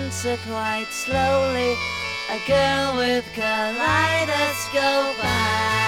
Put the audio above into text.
answer quite slowly. A girl with kaleidoscope eyes.